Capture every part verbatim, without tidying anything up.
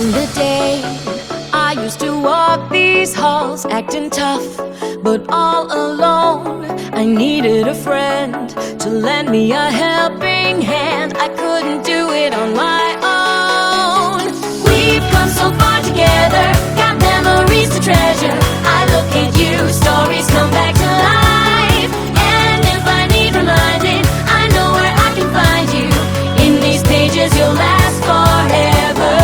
in the day, I used to walk these halls acting tough, but all alone. I needed a friend to lend me a helping hand. I couldn't do it on my own. We've come so far together, got memories to treasure. I look at you, stories come back to life. And if I need reminding, I know where I can find you. In these pages you'll last forever.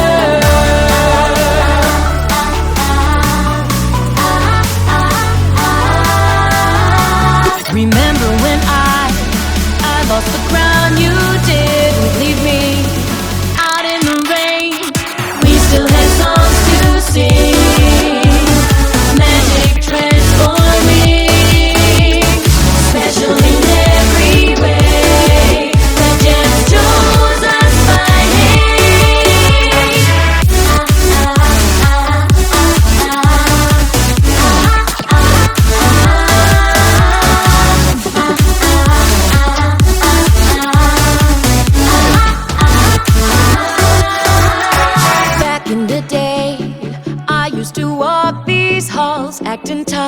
Remember when I, I lost the crown, you didn't leave me out in the rain. We still had songs to sing, magic transforming, special in every way. The gems chose us by in the day, I used to walk these halls acting tough,